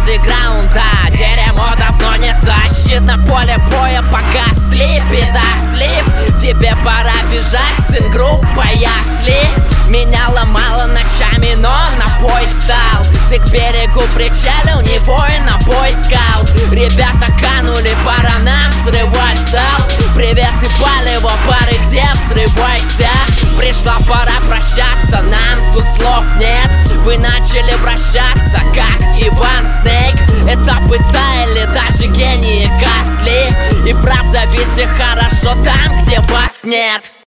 андеграунда. Дерьмо давно не тащит на поле боя, пока слип и слив. Тебе пора бежать, сын, группа ясли. Меня ломало ночами, но на бой встал. Ты к берегу причалил, не воин, а бойскаут. Ребята канули, пора нам взрывать зал. Привет и палево, пары, где взрывайся. Пришла пора прощаться, нам тут слов нет. Вы начали вращаться, как Иван Снейк. Этапы таяли, даже гении гасли. И правда везде хорошо там, где вас нет.